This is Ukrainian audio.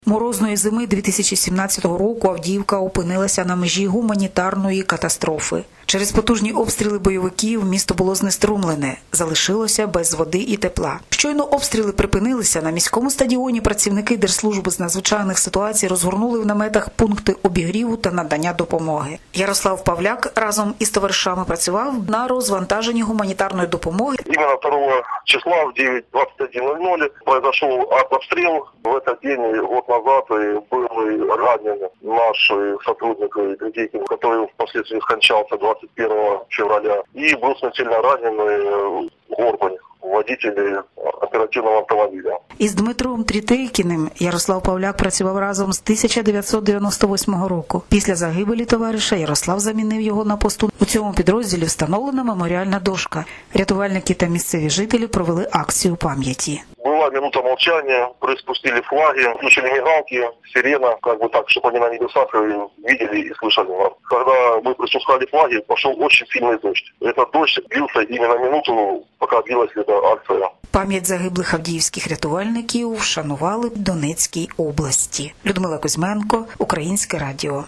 Морозної зими 2017 року Авдіївка опинилася на межі гуманітарної катастрофи. Через потужні обстріли бойовиків місто було знеструмлене, залишилося без води і тепла. Щойно обстріли припинилися, на міському стадіоні працівники Держслужби з надзвичайних ситуацій розгорнули в наметах пункти обігріву та надання допомоги. Ярослав Павляк разом із товаришами працював на розвантаженні гуманітарної допомоги. Именно 2 числа в 9:21:00 произошел артобстрел. В этот день, год назад, были ранены наши сотрудники, который впоследствии скончался 21 февраля. И был смертельно раненый Горбань, водитель оперативного автомобиля. Із Дмитром Трітейкіним Ярослав Павляк працював разом з 1998 року. Після загибелі товариша Ярослав замінив його на посту. У цьому підрозділі встановлена меморіальна дошка. Рятувальники та місцеві жителі провели акцію пам'яті. Была минута молчания, приспустили флаги, включили мигалки, сирена, чтобы они на небесах видели и слышали нас. Когда мы приспускали флаги, пошел очень сильный дождь. Этот дождь длился именно минуту, пока длилась эта акция. Пам'ять загиблих авдіївських рятувальників вшанували в Донецькій області. Людмила Кузьменко, Українське радіо.